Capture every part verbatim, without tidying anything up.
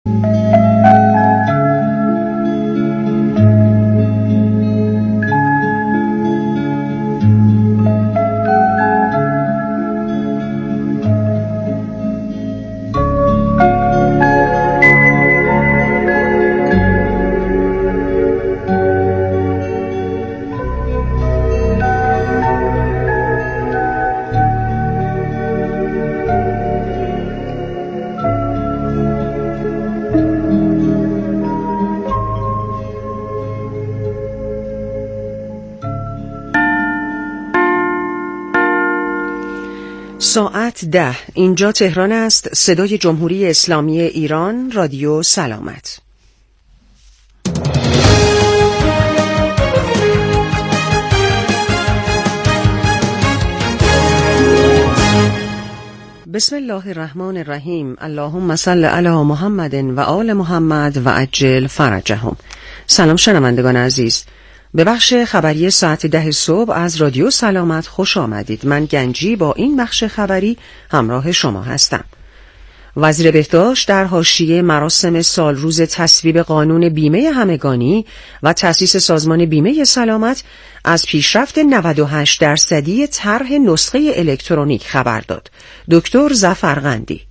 ساعت ده. اینجا تهران است. صدای جمهوری اسلامی ایران، رادیو سلامت. بسم الله الرحمن الرحیم. اللهم صل علی محمد و آل محمد و عجل فرجهم. سلام شنوندگان عزیز، به بخش خبری ساعت ده صبح از رادیو سلامت خوش آمدید. من گنجی با این بخش خبری همراه شما هستم. وزیر بهداشت در حاشیه مراسم سالروز تصویب قانون بیمه همگانی و تأسیس سازمان بیمه سلامت از پیشرفت نود و هشت درصدی طرح نسخه الکترونیک خبر داد. دکتر ظفرقندی: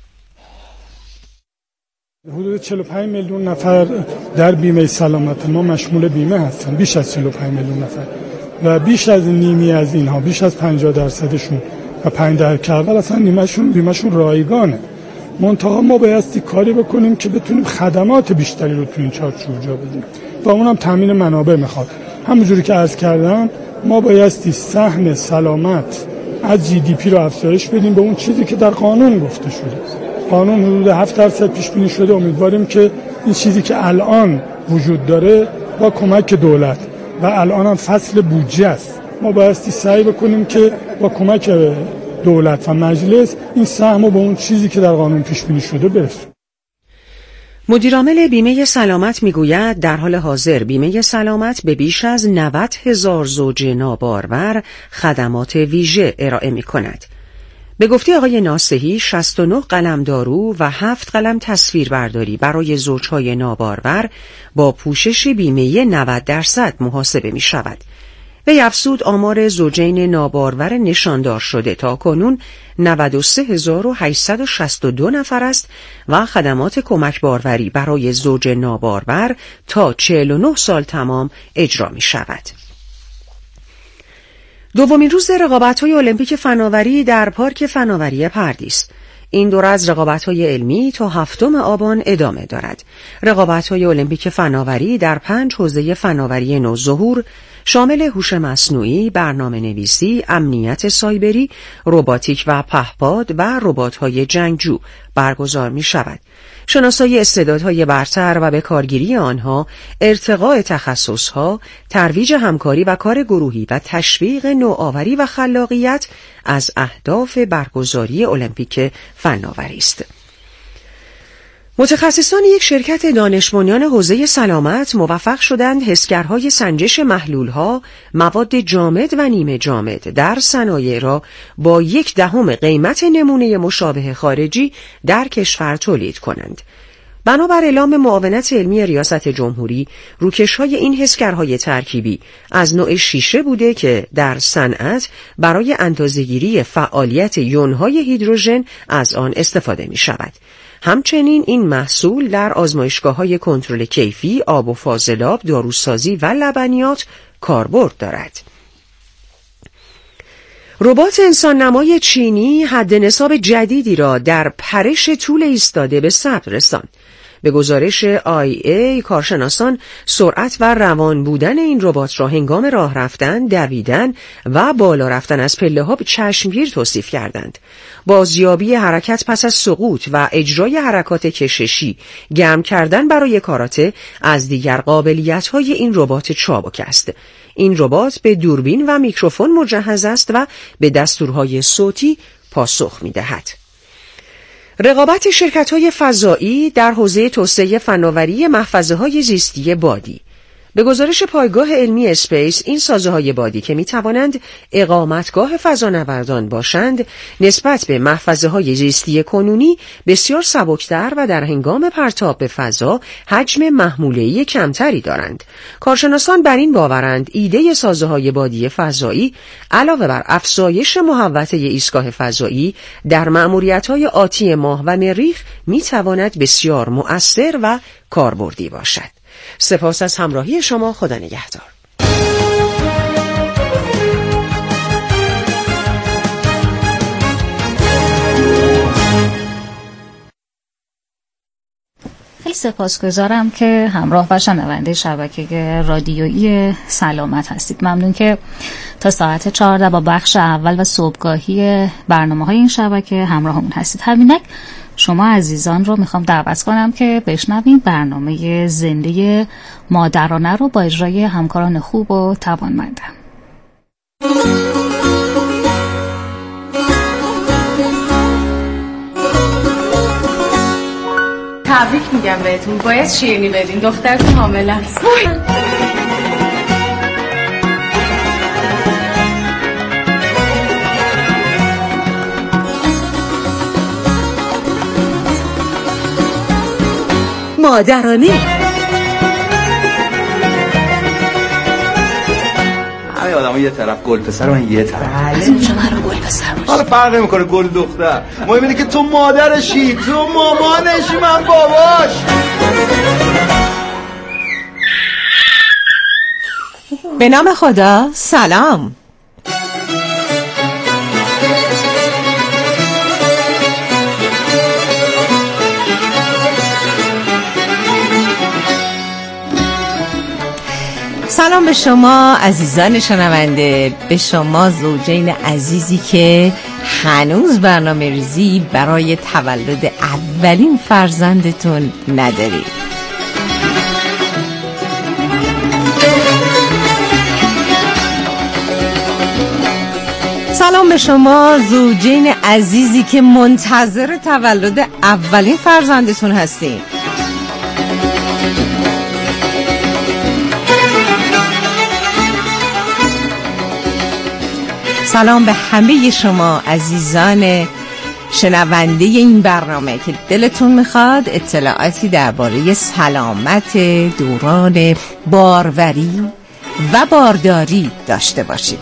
حدود چهل و پنج میلیون نفر در بیمه سلامت ما مشمول بیمه هستن، بیش از چهل و پنج میلیون نفر، و بیش از نیمی از اینها، بیش از پنجاه درصدشون و پنج درصد اول اصلا نیمهشون بیمهشون رایگانه. منتها ما بایستی کاری بکنیم که بتونیم خدمات بیشتری رو تو این چارچوب جا بدیم و اونم تامین منابع میخواد. همونجوری که عرض کردم ما بایستی سهم سلامت از جی دی پی رو افزایش بدیم به اون چیزی که در قانون گفته شده. قانون حدود هفت درصد پیش بینی شده. امیدواریم که این چیزی که الان وجود داره با کمک دولت و الان هم فصل بودجه است، ما بایستی سعی بکنیم که با کمک دولت و مجلس این سهم رو به اون چیزی که در قانون پیش بینی شده برسونیم. مدیرعامل بیمه سلامت میگوید در حال حاضر بیمه سلامت به بیش از نود هزار زوج نابارور خدمات ویژه ارائه می‌کند. به گفته آقای ناصحی، شصت و نه قلم دارو و هفت قلم تصویربرداری برای زوجهای نابارور با پوشش بیمه نود درصد محاسبه می شود. وی افزود آمار زوجین نابارور نشاندار شده تا کنون نود و سه هزار و هشتصد و شصت و دو نفر است و خدمات کمک باروری برای زوج نابارور تا چهل و نه سال تمام اجرا می شود. دومین روز رقابت‌های المپیک فناوری در پارک فناوری پردیس. این دوره از رقابت‌های علمی تا هفتم آبان ادامه دارد. رقابت‌های المپیک فناوری در پنج حوزه فناوری نوظهور شامل هوش مصنوعی، برنامه‌نویسی، امنیت سایبری، رباتیک و پهپاد و ربات‌های جنگجو برگزار می‌شود. شناسایی استعدادهای برتر و به کارگیری آنها، ارتقاء تخصصها، ترویج همکاری و کار گروهی و تشویق نوآوری و خلاقیت از اهداف برگزاری المپیک فناوری است. متخصصان یک شرکت دانش بنیان حوزه سلامت موفق شدند حسگرهای سنجش محلولها، مواد جامد و نیمه جامد در صنایع را با یک دهم قیمت نمونه مشابه خارجی در کشور تولید کنند. بنابر اعلام معاونت علمی ریاست جمهوری، روکش‌های این حسگرهای ترکیبی از نوع شیشه بوده که در صنعت برای اندازه‌گیری فعالیت یون‌های هیدروژن از آن استفاده می‌شود. همچنین این محصول در آزمایشگاه‌های کنترل کیفی، آب و فاضلاب، داروسازی و لبنیات کاربرد دارد. ربات انسان نمای چینی حد نصاب جدیدی را در پرش طول ایستاده به ثبت رساند. به گزارش آی ای، کارشناسان سرعت و روان بودن این ربات را هنگام راه رفتن، دویدن و بالا رفتن از پله‌ها به چشمگیر توصیف کردند. بازیابی حرکت پس از سقوط و اجرای حرکات کششی، گرم کردن برای کاراته از دیگر قابلیت‌های این ربات چابک است. این ربات به دوربین و میکروفون مجهز است و به دستورهای صوتی پاسخ می‌دهد. رقابت شرکت‌های فضایی در حوزه توسعه فناوری محفظه‌های زیستی بادی. به گزارش پایگاه علمی اسپیس، این سازه‌های بادی که می‌توانند اقامتگاه فضانوردان باشند، نسبت به محفظه‌های زیستی کنونی بسیار سبکتر و در هنگام پرتاب به فضا حجم محموله‌ای کمتری دارند. کارشناسان بر این باورند ایده سازه‌های بادی فضایی علاوه بر افزایش محوطه ایستگاه فضایی در مأموریت‌های آتی ماه و مریخ می‌تواند بسیار مؤثر و کاربردی باشد. سپاس از همراهی شما. خدا نگهدار. خیلی سپاسگزارم که همراه و شنونده شبکه رادیویی سلامت هستید. ممنون که تا ساعت چهارده با بخش اول و صبحگاهی برنامه‌های این شبکه همراهمون هستید. همینک شما عزیزان رو میخوام دعوت کنم که بشنوید برنامه زنده مادرانه رو با اجرای همکاران خوب و توانمندم. تبریک میگم بهتون، باید شیرینی بدین، دخترتون حامل است. مادرانه همه آدم ها یه طرف، گل پسر من یه طرف. از اونجا من رو گل پسر باشه. حالا فرق نمیکنه گل دختر، مهم اینه که تو مادرشی، تو مامانشی، من باباش. به نام خدا. سلام. سلام به شما عزیزان شنونده، به شما زوجین عزیزی که هنوز برنامه ریزی برای تولد اولین فرزندتون ندارید. سلام به شما زوجین عزیزی که منتظر تولد اولین فرزندتون هستین. سلام به همه شما عزیزان شنونده این برنامه که دلتون میخواد اطلاعاتی درباره سلامت دوران باروری و بارداری داشته باشید.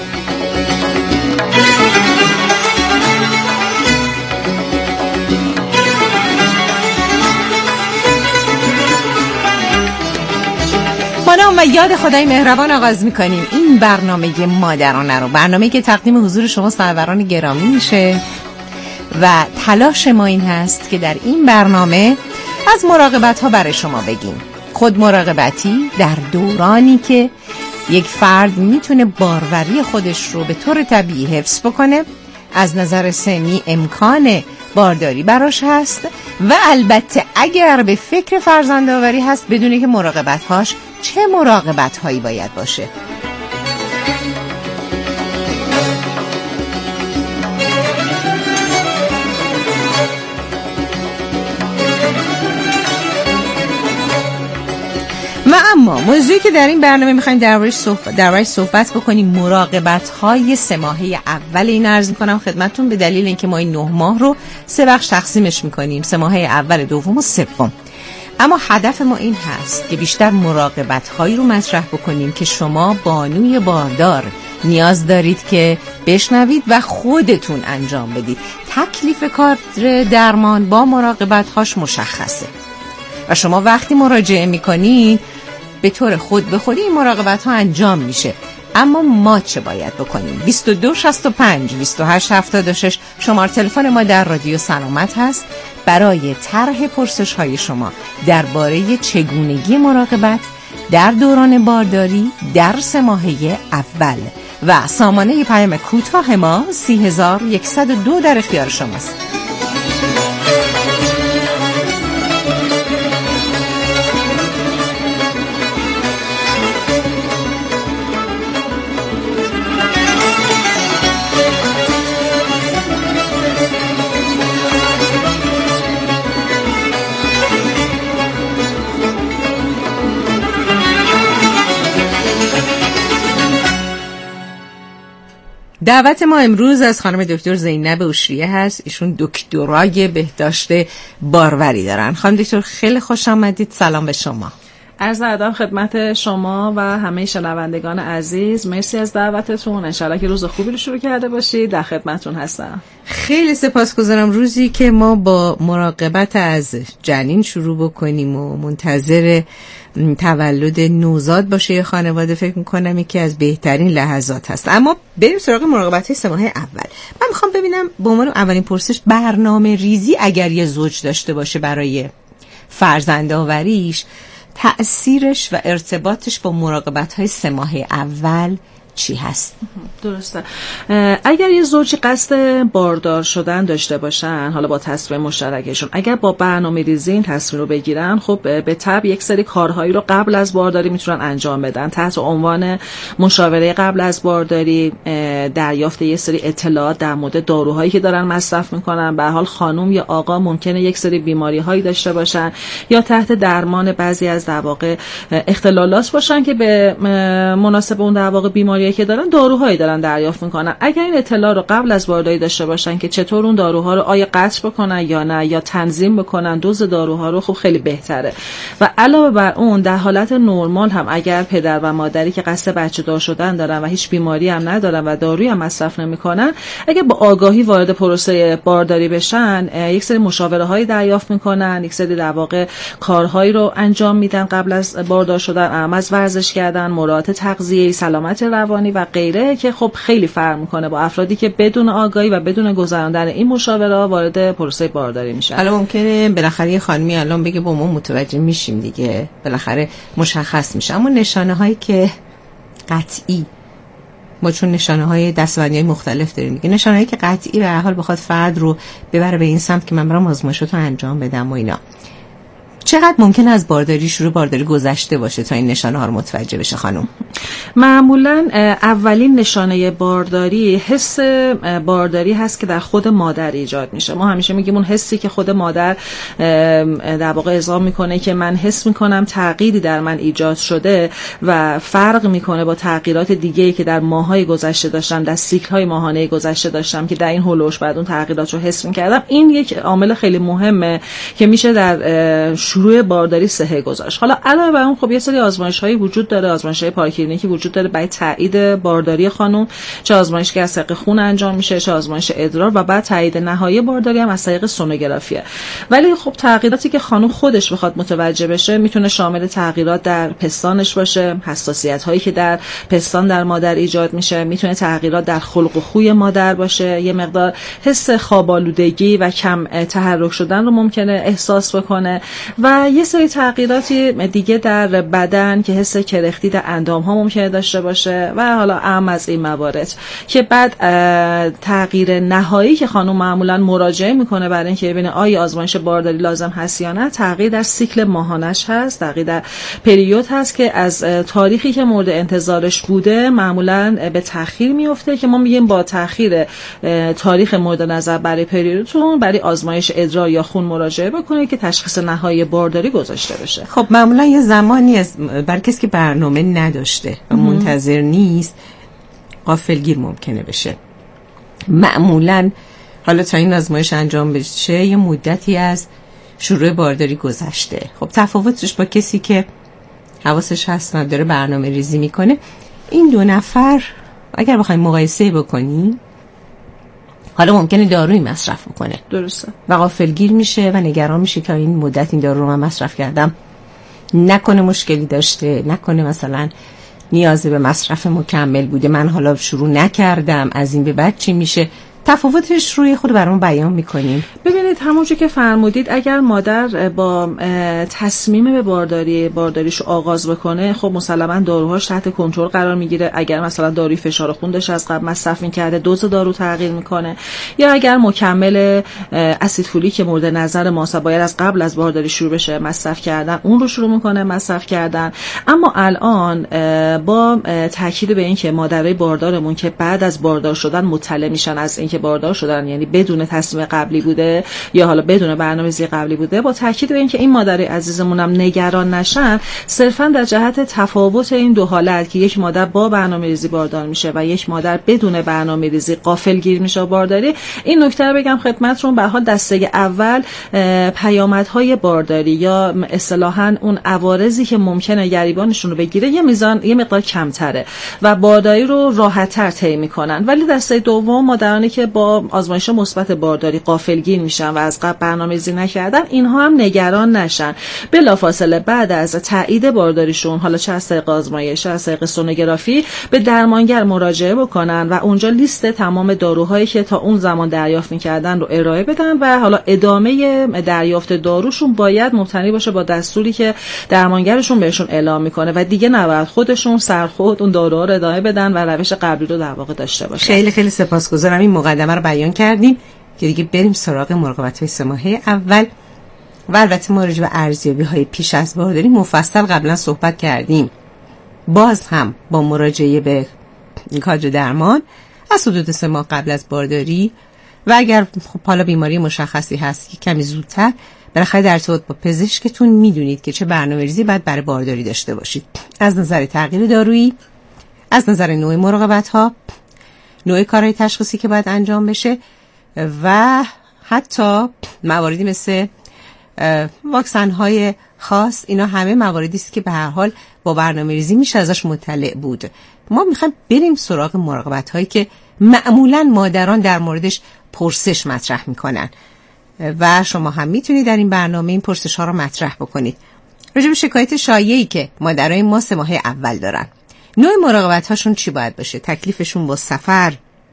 با نام و یاد خدای مهربان آغاز میکنیم این برنامه مادرانه رو، برنامه که تقدیم حضور شما سروران گرامی میشه و تلاش ما این هست که در این برنامه از مراقبت ها برای شما بگیم. خود مراقبتی در دورانی که یک فرد میتونه باروری خودش رو به طور طبیعی حفظ بکنه، از نظر سنی امکان بارداری براش هست و البته اگر به فکر فرزندآوری هست بدونه که مراقبت‌هاش چه مراقبت‌هایی باید باشه. و اما موضوعی که در این برنامه می‌خوایم دربارش صحبت دربارش صحبت بکنیم مراقبت‌های سه ماهه اول. این عرض می‌کنم خدمتتون به دلیل اینکه ما این نه ماه رو سه بخش تقسیمش می‌کنیم، سه ماهه اول، دوم و سوم. اما هدف ما این هست که بیشتر مراقبت‌هایی رو مطرح بکنیم که شما بانوی باردار نیاز دارید که بشنوید و خودتون انجام بدید. تکلیف کار درمان با مراقبت‌هاش مشخصه و شما وقتی مراجعه میکنین به طور خود به خودی این مراقبت ها انجام میشه. اما ما چه باید بکنیم؟ بیست و دو شصت و پنج بیست و هشت هفتاد و شش شماره تلفن ما در رادیو سلامت هست برای طرح پرسش های شما درباره چگونگی مراقبت در دوران بارداری در سه ماهه اول و سامانه پیام کوتاه ما سی هزار و صد و دو در اختیار شماست. دعوت ما امروز از خانم دکتر زینب اوشریه هست. ایشون دکترای بهداشت باروری دارن. خانم دکتر خیلی خوش آمدید. سلام به شما. عرض ادب خدمت شما و همه شنوندگان عزیز. مرسی از دعوتتون. انشالله که روز خوبی رو شروع کرده باشید. در خدمتتون هستم. خیلی سپاسگزارم. روزی که ما با مراقبت از جنین شروع بکنیم و منتظر تولد نوزاد باشه یه خانواده، فکر میکنم یکی از بهترین لحظات هست. اما بریم سراغ مراقبت سه ماه اول. من میخوام ببینم به عنوان اولین پرسش، برنامه ریزی اگر یه زوج داشته باشه برای فرزند آوریش، تأثیرش و ارتباطش با مراقبت‌های سه ماه اول چی هست؟ درسته. اگر یه زوجی قصد باردار شدن داشته باشن، حالا با تصمیم مشترکشون، اگر با برنامه ریزی این تصمیم رو بگیرن، خب به طب یک سری کارهایی رو قبل از بارداری میتونن انجام بدن. تحت عنوان مشاوره قبل از بارداری، دریافت یک سری اطلاعات در مورد داروهایی که دارن مصرف میکنن. به هر حال خانم یا آقا ممکنه یک سری بیماری‌هایی داشته باشن یا تحت درمان بعضی از در واقع اختلالات باشن که به مناسبت اون در واقع بیماری که دارن داروهایی دارن دریافت میکنن. اگر این اطلاع رو قبل از بارداری داشته باشن که چطور اون داروها رو آیا قطع بکنن یا نه، یا تنظیم بکنن دوز داروها رو، خب خیلی بهتره. و علاوه بر اون در حالت نرمال هم اگر پدر و مادری که قصد بچه دار شدن دارن و هیچ بیماری هم ندارن و دارویی هم مصرف نمیکنن، اگر با آگاهی وارد پروسه بارداری بشن، یک سری مشاوره هایی دریافت میکنن، یک سری در واقع کارهایی رو انجام میدن قبل از باردار شدن، اهم از ورزش کردن، مراعات تغذیه، سلامت روانی و غیره، که خب خیلی فرق میکنه با افرادی که بدون آگاهی و بدون گذراندن این مشاوره ها وارد پروسه بارداری میشن. حالا ممکنه بالاخره یه خانمی الان بگه با ما متوجه میشیم دیگه، بالاخره مشخص میشه، اما نشانه هایی که قطعی، ما چون نشانه های دستبندی های مختلف داریم دیگه، نشانه هایی که قطعی به هر حال بخواد فرد رو ببره به این سمت که من برام آزمایشاتو انجام بدم و اینا، چقدر ممکن از بارداری شروع بارداری گذشته باشه تا این نشانه ها رو متوجه بشه خانم؟ معمولا اولین نشانه بارداری حس بارداری هست که در خود مادر ایجاد میشه. ما همیشه میگیم اون حسی که خود مادر در واقع اعلام میکنه که من حس میکنم تغییری در من ایجاد شده و فرق میکنه با تغییرات دیگه‌ای که در ماهای گذشته داشتم، در سیکل‌های ماهانه گذشته داشتم که در این هولوش بعد اون تغییرات رو حس میکردم. این یک عامل خیلی مهمه که میشه در شروع بارداری صحه گذاشت. حالا علاوه بر اون خب یه سری آزمایش‌هایی وجود داره، آزمایش‌های پاراکلینیکی وجود داره برای تایید بارداری خانم، چه آزمایشی که از طریق خون انجام میشه، چه آزمایش ادرار، و بعد تایید نهایی بارداری هم از طریق سونوگرافیه. ولی خب تغییراتی که خانم خودش بخواد متوجه بشه میتونه شامل تغییرات در پستانش باشه، حساسیت‌هایی که در پستان در مادر ایجاد میشه، میتونه تغییرات در خلق و خوی مادر باشه، یه مقدار حس خواب‌آلودگی و کم تحرک شدن رو ممکنه احساس بکنه، و یه سری تغییراتی دیگه در بدن که حس کرختی در اندام‌ها ممکنه داشته باشه و حالا اهم از این موارد که بعد تغییر نهایی که خانم معمولا مراجعه میکنه برای اینکه ببینه آیا آزمایش بارداری لازم هست یا نه، تغییر در سیکل ماهانش هست، تغییر در پریود هست که از تاریخی که مورد انتظارش بوده معمولا به تأخیر میفته، که ما میگیم با تأخیر تاریخ مورد نظر برای پریودتون برای آزمایش ادرار یا خون مراجعه بکنید که تشخیص نهایی بارداری گذاشته بشه. خب معمولا یه زمانی از برای کسی که برنامه نداشته و منتظر نیست غافلگیر ممکنه بشه. معمولا حالا تا این آزمایش انجام بشه یه مدتی از شروع بارداری گذشته. خب تفاوتش با کسی که حواسش هست و داره برنامه ریزی میکنه، این دو نفر اگر بخوایم مقایسه بکنیم، حالا ممکنه دارویی مصرف بکنه، درسته، و غافلگیر میشه و نگران میشه که این مدت این دارو رو من مصرف کردم، نکنه مشکلی داشته، نکنه مثلا نیاز به مصرف مکمل بوده، من حالا شروع نکردم، از این به بعد چی میشه؟ تفاوتش روی خود برام بیان میکنیم. ببینید همونجور که فرمودید، اگر مادر با تصمیم به بارداری بارداریشو آغاز بکنه، خب مسلما داروهاش تحت کنترل قرار میگیره. اگر مثلا داروی فشار خون داشته از قبل مصرف میکرده، دوز دارو تغییر میکنه، یا اگر مکمل اسید فولیک که مورد نظر ما باید از قبل از بارداری شروع بشه مصرف کردن، اون رو شروع میکنه مصرف کردن. اما الان با تاکید به این که مادرای باردارمون که بعد از باردار شدن مطلع میشن از اینکه که باردار شدن، یعنی بدون تصمیم قبلی بوده یا حالا بدون برنامه‌ریزی قبلی بوده، با تاکید به اینکه این مادر عزیزمون هم نگران نشن، صرفا در جهت تفاوت این دو حالت که یک مادر با برنامه‌ریزی باردار میشه و یک مادر بدون برنامه‌ریزی غافلگیر میشه بارداری، این نکته رو بگم خدمتتون. به حال دسته اول پیامدهای بارداری یا اصطلاحاً اون عوارضی که ممکنه گریبانشون رو بگیره یه میزان یه مقدار کمتره و بارداری رو راحت‌تر طی میکنن. ولی دسته دوم مادرانی که با آزمایش مثبت بارداری غافلگیر میشن و از قبل برنامه‌ریزی نکردن، اینها هم نگران نشن. بلافاصله بعد از تایید بارداریشون، حالا چه از طریق آزمایش چه از طریق سونوگرافی، به درمانگر مراجعه بکنن و اونجا لیست تمام داروهایی که تا اون زمان دریافت میکردن رو ارائه بدن و حالا ادامه دریافت داروشون باید مبتنی باشه با دستوری که درمانگرشون بهشون اعلام میکنه و دیگه نباید خودشون سرخود اون داروها رو ادامه بدن و روش قبلی رو در واقع داشته باشن. خیلی خیلی سپاسگزارم. این مقدمه رو بیان کردیم که دیگه بریم سراغ مراقبت‌های سه ماهه اول. و البته ما راجع به ارزیابی‌های پیش از بارداری مفصل قبلا صحبت کردیم. باز هم با مراجعه به کادر درمان از حدود سه ماه قبل از بارداری و اگر خب حالا بیماری مشخصی هست که کمی زودتر، بالاخره در ارتباط با پزشکتون میدونید که چه برنامه‌ریزی باید برای بارداری داشته باشید، از نظر تغییر دارویی، از نظر نوع مراقبت‌ها، نوع کارهای تشخیصی که باید انجام بشه و حتی مواردی مثل واکسن‌های خاص. اینا همه مواردی است که به هر حال با برنامه‌ریزی میشه ازش مطلع بود. ما میخوایم بریم سراغ مراقبت‌هایی که معمولاً مادران در موردش پرسش مطرح میکنن و شما هم میتونید در این برنامه این پرسش‌ها رو مطرح بکنید. راجع به شکایت شایعی که مادرای ما سه ماه اول دارن، نوع مراقبت‌هاشون چی باید باشه، تکلیفشون با سفر،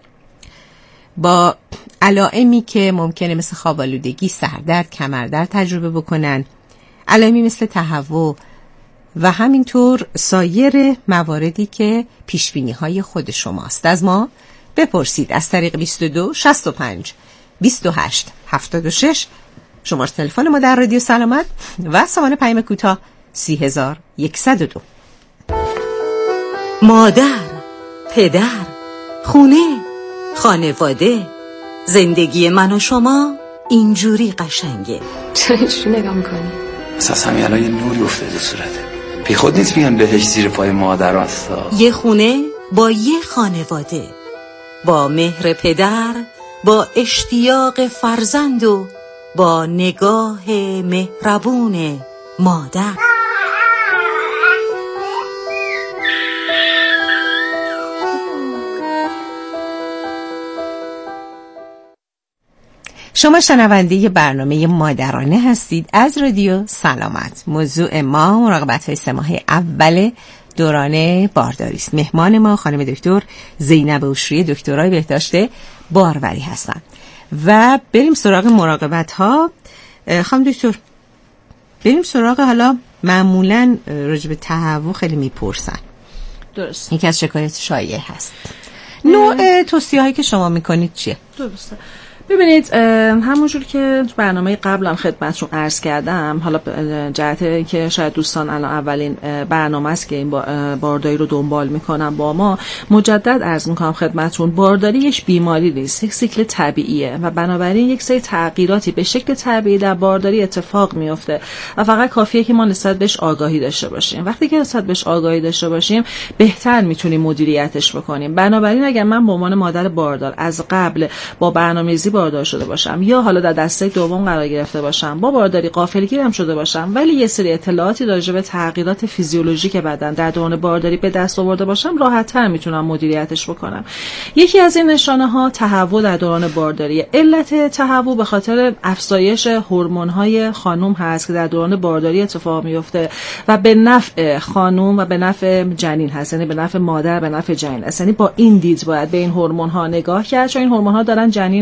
با علائمی که ممکنه مثل خواب‌آلودگی، سردرد، کمردرد تجربه بکنن، علائمی مثل تهوع و همینطور سایر مواردی که پیشبینی‌های خود شماست. از ما بپرسید از طریق بیست و دو شصت و پنج بیست و هشت هفتاد و شش شماره تلفن ما در رادیو سلامت و سامان پیام کوتاه سی هزار و صد و دو. مادر، پدر، خونه، خانواده، زندگی من و شما اینجوری قشنگه. چرا اینجوری نگاه میکنی؟ اساس همین الان یه نوری افتاده تو صورته. بی خود نیست میگن بهش زیر پای مادر هستا. یه خونه با یه خانواده، با مهر پدر، با اشتیاق فرزند و با نگاه مهربون مادر. شما شنونده برنامه مادرانه هستید از رادیو سلامت. موضوع ما مراقبت‌های سه ماه اول دوران بارداری است. مهمان ما خانم دکتر زینب اوشری، دکترای بهداشت باروری هستند و بریم سراغ مراقبت‌ها. خانم دکتر، بریم سراغ حالا معمولاً راجع به تهوع خیلی میپرسن. درست. یکی از شکایت شایع هست. نوع توصیه‌هایی که شما میکنید چیه؟ درسته. ببینید همونجور که تو برنامه قبلا خدمتتون عرض کردم، حالا جهت که شاید دوستان الان اولین برنامه است که این بارداری رو دنبال میکنن با ما، مجدد عرض میکنم خدمتتون بارداری یک بیماری نیست، یک سیکل طبیعیه و بنابراین یک سری تغییراتی به شکل طبیعی در بارداری اتفاق میفته و فقط کافیه که ما نسبت بهش آگاهی داشته باشیم. وقتی که نسبت بهش آگاهی داشته باشیم بهتر میتونیم مدیریتش بکنیم. بنابراین اگر من به عنوان مادر باردار از قبل با برنامه‌ریزی باردار شده باشم یا حالا در دسته دوم قرار گرفته باشم، با بارداری غافلگیرم شده باشم، ولی یه سری اطلاعاتی راجع به تغییرات فیزیولوژیک بدن در دوران بارداری به دست آورده باشم، راحت‌تر میتونم مدیریتش بکنم. یکی از این نشانه‌ها تهوع در دوران بارداری. علت تهوع به خاطر افزایش هورمون‌های خانم هست که در دوران بارداری اتفاق میفته و به نفع خانم و به نفع جنین هست، یعنی به نفع مادر، به نفع جنین هست. یعنی با این دید باید به این هورمون‌ها نگاه کرد، چون این هورمون‌ها دارن جنین رو حفظ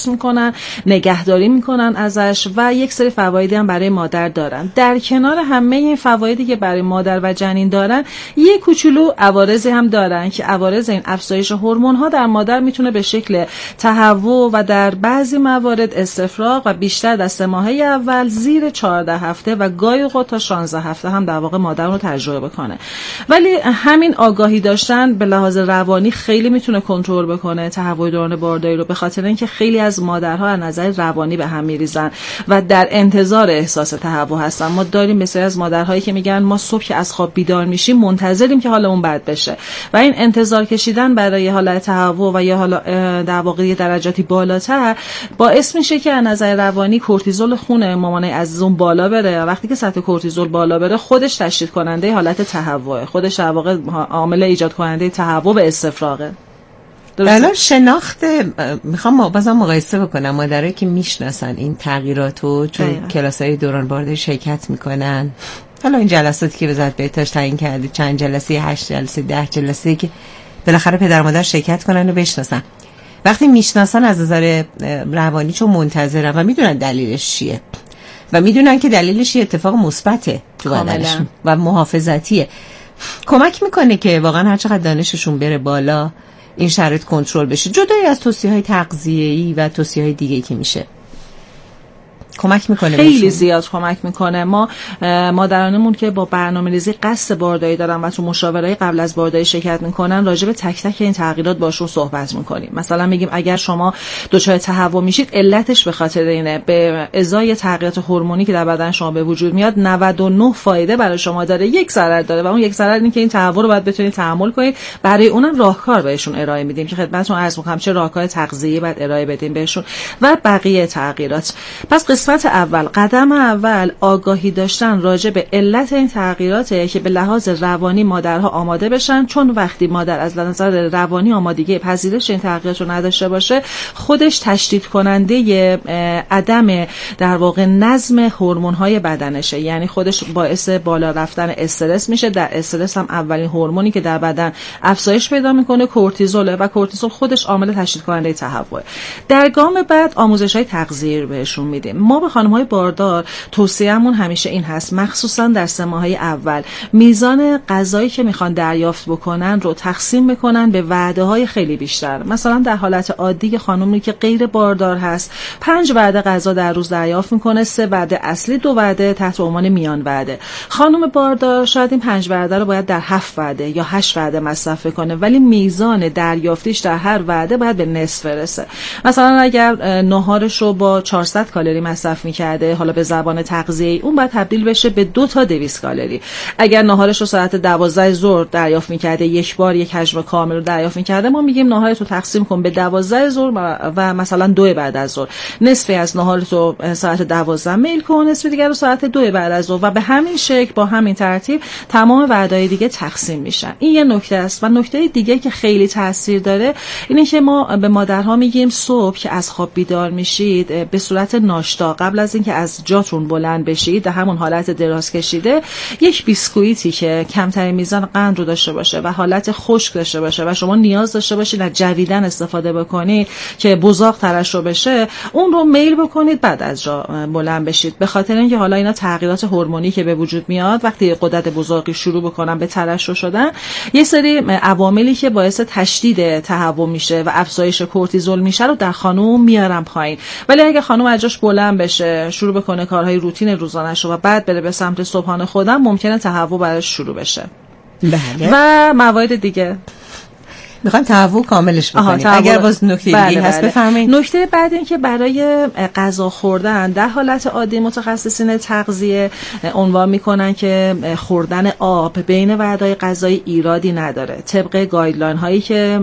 حفظ میکنن، نگهداری میکنن ازش و یک سری فوایدی هم برای مادر دارن. در کنار همه این فوایدی که برای مادر و جنین دارن، یک کوچولو عوارضی هم دارن که عوارض این افزایش هورمون ها در مادر میتونه به شکل تهوع و در بعضی موارد استفراغ و بیشتر در سه ماهه اول زیر چهارده هفته و گاهی اوقات تا شانزده هفته هم در واقع مادر رو تجربه کنه. ولی همین آگاهی داشتن به لحاظ روانی خیلی میتونه کنترل بکنه تهوع دوران بارداری رو، به خاطر اینکه خیلی از مادرها از نظر روانی به هم میریزن و در انتظار احساس تهوع هستن. ما داریم بسیاری از مادرهایی که میگن ما صبح که از خواب بیدار میشیم منتظریم که حالمون بد بشه و این انتظار کشیدن برای حالت تهوع و یا حالا در واقع درجاتی بالاتر باعث میشه که از نظر روانی کورتیزول خون مامانه عزیزون بالا بره. وقتی که سطح کورتیزول بالا بره خودش تشدید کننده حالت تهوع، خودش در واقع عامل ایجاد کننده تهوع و استفراغه. الان شناخت میخوام ما بازم مقایسه بکنم مادرایی که میشناسن این تغییراتو چون کلاسای دوران بارداری شرکت میکنن، حالا این جلساتی که وزارت بهداشت تعیین کرده چند جلسه، هشت جلسه، ده جلسه که بالاخره پدر مادر شرکت کنن و بشناسن، وقتی میشناسن از نظر روانی چون منتظرن و میدونن دلیلش چیه و میدونن که دلیلش یه اتفاق مثبته تو بدنشون و محافظتیه، کمک میکنه که واقعا هر چقدر دانششون بره بالا این شرایط کنترل بشه، جدای از توصیه‌های تغذیه‌ای و توصیه‌های دیگه‌ای که میشه. کمک میکنه، خیلی بشون. زیاد کمک میکنه. ما مادرانمون که با برنامه‌ریزی قصد بارداری دارن و تو مشاوره‌های قبل از بارداری شرکت میکنن راجع به تک تک این تغییرات باشون صحبت میکنیم. مثلا میگیم اگر شما دچار تهوع میشید علتش به خاطر اینه، به ازای تغییرات هورمونی که در بدن شما به وجود میاد نود و نه فایده برای شما داره، یک ضرر داره و اون یک ضرر اینه که این تهوع رو باید بتونید تحمل کنید. برای اونم راهکار بهشون ارائه میدیم که خدمتتون عرض میکنم چه راهکار تغذیه‌ای باید ارائه بدیم بهشون و بقیه تغییرات. پس قسمت اول، قدم اول آگاهی داشتن راجع به علت این تغییراته که به لحاظ روانی مادرها آماده بشن، چون وقتی مادر از نظر روانی آمادگی پذیرش این تغییرات رو نداشته باشه خودش تشدید کننده عدم در واقع نظم هورمون‌های بدنشه، یعنی خودش باعث بالا رفتن استرس میشه. در استرس هم اولین هورمونی که در بدن افزایش پیدا میکنه کورتیزوله و کورتیزول خودش عامل تشدید کننده تهوع. در گام بعد آموزش‌های تغذیه‌ای بهشون میدیم. ما به خانم‌های باردار توصیه‌مون همیشه این هست، مخصوصا در سه ماهه اول میزان غذایی که میخوان دریافت بکنن رو تقسیم بکنن به وعده‌های خیلی بیشتر. مثلا در حالت عادی خانمی که غیر باردار هست پنج وعده غذا در روز دریافت میکنه، سه وعده اصلی، دو وعده تحت عنوان میان وعده. خانم باردار شاید این پنج وعده رو باید در هفت وعده یا هشت وعده مصرف کنه، ولی میزان دریافتیش در هر وعده باید به نصف برسه. مثلا اگر ناهارش رو با چهارصد کالری مصرف میکرده، حالا به زبان تغذیه‌ای اون باید تبدیل بشه به دو تا دویست کالری. اگر ناهارش رو ساعت دوازده ظهر دریافت میکرده، یک بار یک حجم کامل رو دریافت میکرده، ما میگیم ناهارت رو تقسیم کن به دوازده ظهر و مثلا دو بعد از ظهر، نصفی از ناهارت رو ساعت دوازده میل کن، نصف دیگر رو ساعت دو بعد از ظهر و به همین شکل با همین ترتیب تمام وعده‌های دیگه تقسیم میشن. این یه نکته است. و نکته دیگه که خیلی تاثیر داره اینه که ما به مادرها میگیم صبح که از خواب بیدار میشید به صورت ناشتا قبل از اینکه از جاتون بلند بشید در همون حالت دراز کشیده یک بیسکویتی که کمترین میزان قند رو داشته باشه و حالت خشک داشته باشه و شما نیاز داشته باشید از جویدن استفاده بکنید که بزاق ترشح بشه، اون رو میل بکنید بعد از جا بلند بشید، به خاطر اینکه حالا اینا تغییرات هورمونی که به وجود میاد وقتی غدد بزاقی شروع بکنن به ترشح شدن، یه سری عواملی که باعث تشدید تهوع میشه و افزایش کورتیزول میشه رو در خانم میارن پایین. ولی اگه خانم از جاش بلند بشه شروع بکنه کارهای روتین روزانه‌اش رو و بعد بره به سمت صبحانه خودم، ممکنه تهوع براش شروع بشه. بله. و موارد دیگه میخوام تهوع کاملش بکنیم. اگر باز نکته بله دیگه هست بله. بفرمایید. نکته بعد این که برای غذا خوردن در حالت عادی متخصصین تغذیه عنوان میکنن که خوردن آب بین وعده‌های غذایی ایرادی نداره، طبق گایدلاین هایی که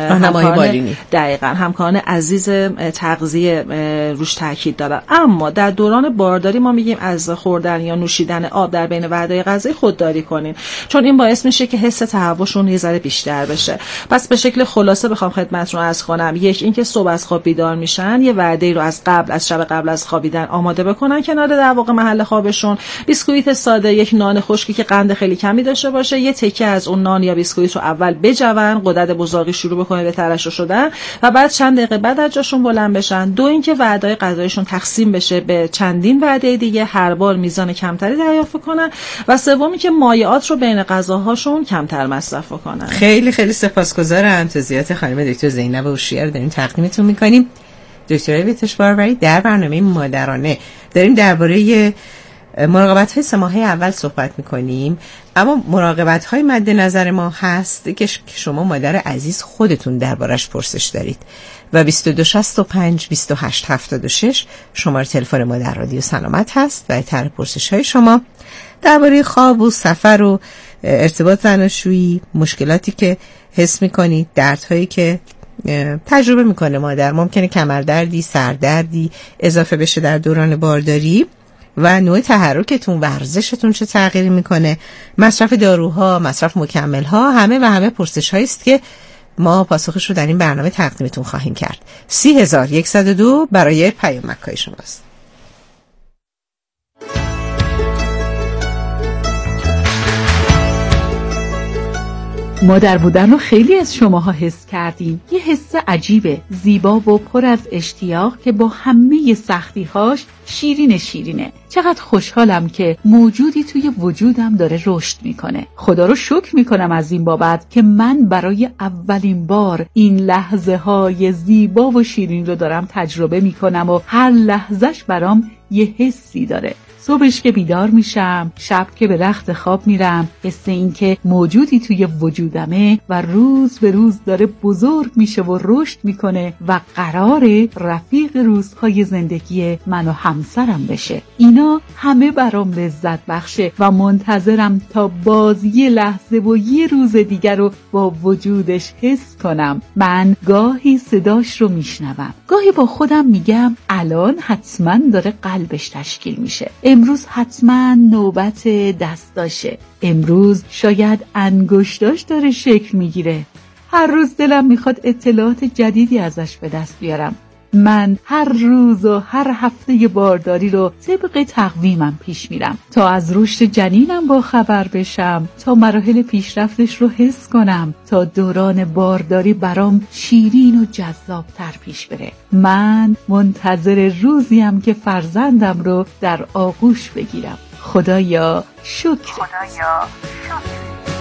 همکاران دقیقاً همکاران عزیز تغذیه روش تاکید دارن. اما در دوران بارداری ما میگیم از خوردن یا نوشیدن آب در بین وعده‌های غذایی خودداری کنین، چون این باعث میشه که حس تهوعشون یه ذره بیشتر بشه. پس به شکل خلاصه بخوام خدمتتون عرض کنم، یک اینکه صبح از خواب بیدار میشن یه وعده رو از قبل از شب قبل از خوابیدن آماده بکنن کنار در واقع محل خوابشون. بیسکویت ساده، یک نان خشکی که قند خیلی کمی داشته باشه، یه تکه از اون نان یا بیسکویت رو اول بجون، غدد بزاقی شروع بکنه به ترشح شدن و بعد چند دقیقه بعد از جاشون بلند بشن. دو اینکه وعده‌های غذایشون تقسیم بشه به چندین وعده دیگه، هر بار میزان کمتری دریافت کنن. و سومی که مایعات رو بین غذاهاشون کمتر مصرف کنن. خیلی خیلی سپاسگزارم. توضیحات خانم دکتر زینب هوشیار داریم تقدیمتون میکنیم. دکتر بهتش باربری، در برنامه مادرانه داریم درباره مراقبت های سه ماهه اول صحبت میکنیم، اما مراقبت های مد نظر ما هست که شما مادر عزیز خودتون دربارش پرسش دارید و بیست و دو شصت و پنج بیست و هشت هفتاد و شش شماره تلفن ما در رادیو سلامت هست و طرح پرسش های شما درباره خواب و سفر و ارتباط زناشویی، مشکلاتی که حس میکنید، دردهایی که تجربه میکنه مادر، ممکنه کمردردی، سردردی اضافه بشه در دوران بارداری و نوع تحرکتون، ورزشتون چه تغییری میکنه، مصرف داروها، مصرف مکملها، همه و همه پرسش هایی است که ما پاسخش رو در این برنامه تقدیمتون خواهیم کرد. سی هزار یکصد و دو برای پیامک های شماست. مادر بودن رو خیلی از شماها حس کردیم. یه حس عجیبه، زیبا و پر از اشتیاق که با همه سختی‌هاش شیرین شیرینه. چقدر خوشحالم که موجودی توی وجودم داره رشد میکنه. خدا رو شکر میکنم از این بابت که من برای اولین بار این لحظه های زیبا و شیرین رو دارم تجربه میکنم و هر لحظهش برام یه حسی داره. صبحش که بیدار میشم، شب که به رخت خواب میرم، حس این که موجودی توی وجودمه و روز به روز داره بزرگ میشه و رشد میکنه و قراره رفیق روزهای زندگی من و همسرم بشه. اینا همه برام لذت بخشه و منتظرم تا باز یه لحظه و یه روز دیگر رو با وجودش حس کنم. من گاهی صداش رو میشنوم، گاهی با خودم میگم الان حتما داره قلبش تشکیل میشه، امروز حتما نوبت دستاشه، امروز شاید انگشتاش داره شکل میگیره. هر روز دلم میخواد اطلاعات جدیدی ازش به دست بیارم. من هر روز و هر هفته بارداری رو طبق تقویمم پیش میرم تا از رشد جنینم با خبر بشم، تا مراحل پیشرفتش رو حس کنم، تا دوران بارداری برام شیرین و جذابتر پیش بره. من منتظر روزیم که فرزندم رو در آغوش بگیرم. خدایا شکر. خدایا شکر.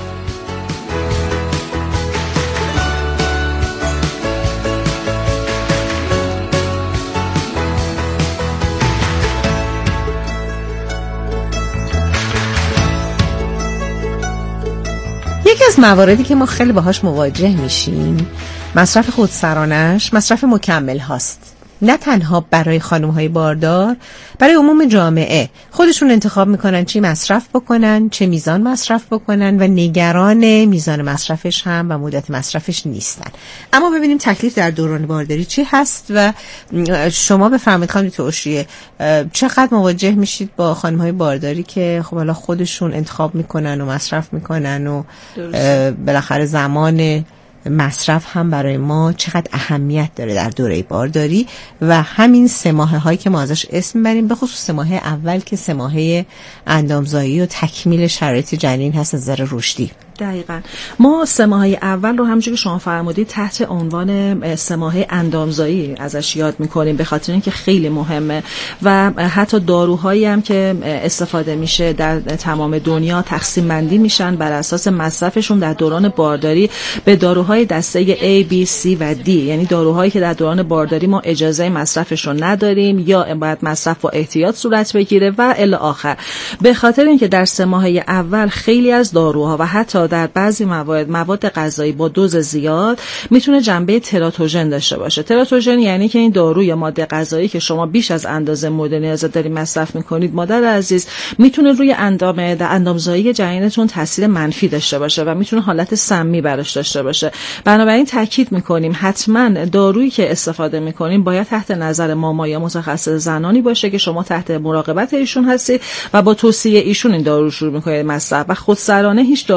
یکی از مواردی که ما خیلی باهاش مواجه میشیم مصرف خودسرانش، مصرف مکمل هاست. نه تنها برای خانم‌های باردار، برای عموم جامعه. خودشون انتخاب میکنن چی مصرف بکنن، چه میزان مصرف بکنن و نگران میزان مصرفش هم و مدت مصرفش نیستن. اما ببینیم تکلیف در دوران بارداری چی هست و شما بفرمایید خانم توشیه چقدر مواجه میشید با خانم‌های بارداری که خب حالا خودشون انتخاب میکنن و مصرف میکنن و بالاخره زمان مصرف هم برای ما چقدر اهمیت داره در دوره بارداری و همین سه ماهه هایی که ما ازش اسم میبریم، به خصوص سه ماهه اول که سه ماهه اندامزایی و تکمیل شرایط جنین هست از نظر رشدی. دقیقاً ما سه ماهه اول رو همونجوری که شما فرمودید تحت عنوان سه ماهه اندامزایی ازش یاد میکنیم، به خاطر اینکه خیلی مهمه و حتی داروهایی هم که استفاده میشه در تمام دنیا تقسیم بندی میشن بر اساس مصرفشون در دوران بارداری به داروهای دسته A, B, C و D، یعنی داروهایی که در دوران بارداری ما اجازه مصرفشون نداریم یا باید مصرف با احتیاط صورت بگیره و الی آخر. به خاطر اینکه در سه ماهه اول خیلی از داروها و حتی در بعضی موارد مواد غذایی با دوز زیاد میتونه جنبه تراتوژن داشته باشه. تراتوژن یعنی که این دارو یا ماده غذایی که شما بیش از اندازه مورد نیاز دارید مصرف میکنید مادر عزیز میتونه روی اندام اندامزایی جنینتون تاثیر منفی داشته باشه و میتونه حالت سمی براش داشته باشه. بنابراین تاکید میکنیم حتما دارویی که استفاده میکنیم باید تحت نظر ماما یا متخصص زنانی باشه که شما تحت مراقبت ایشون هستید و با توصیه ایشون این دارو رو شروع میکنید مصرف و خودسرانه هیچ دارویی رو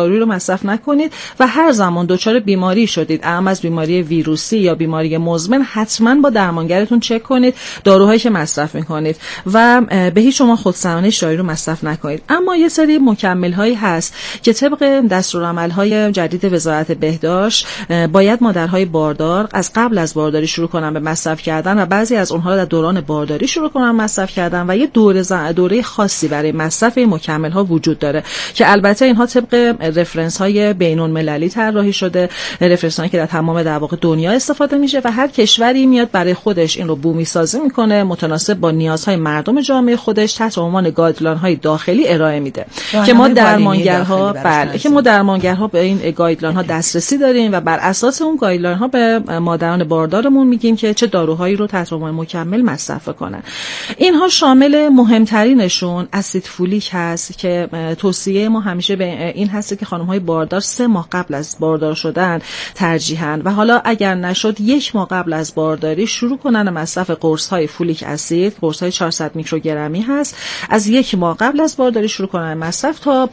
مصرف نکنید و هر زمان دچار بیماری شدید، اما از بیماری ویروسی یا بیماری مزمن، حتما با درمانگرتون چک کنید داروهایی که مصرف میکنید و به هیچ شما خودسرانه دارو رو مصرف نکنید. اما یه سری مکمل هایی هست که طبق دستورالعمل‌های جدید وزارت بهداشت باید مادرهای باردار از قبل از بارداری شروع کنن به مصرف کردن و بعضی از اونها در دوران بارداری شروع کنن مصرف کردن و یه دوره دوره خاصی برای مصرف این مکمل ها وجود داره که البته اینها طبق رفرنس های بین‌المللی طراحی شده، رفرنس هایی که در تمام در واقع دنیا استفاده میشه و هر کشوری میاد برای خودش این رو بومی سازی میکنه، متناسب با نیازهای مردم جامعه خودش تحت عنوان گایدلاین های داخلی ارائه میده که ما درمانگرها بله که ما درمانگرها به این گایدلاین ها دسترسی داریم و بر اساس اون گایدلاین ها به مادران باردارمون میگیم که چه داروهایی رو تحت عنوان مکمل مصرف کنن. اینها شامل مهمترینشون اسید فولیک هست که توصیه ما همیشه به این هست که خانم‌های باردار سه ماه قبل از باردار شدن ترجیحاً و حالا اگر نشد یک ماه قبل از بارداری شروع کنن مصرف قرص‌های فولیک اسید، قرص‌های چهارصد میکروگرمی هست، از یک ماه قبل از بارداری شروع کنن مصرف تا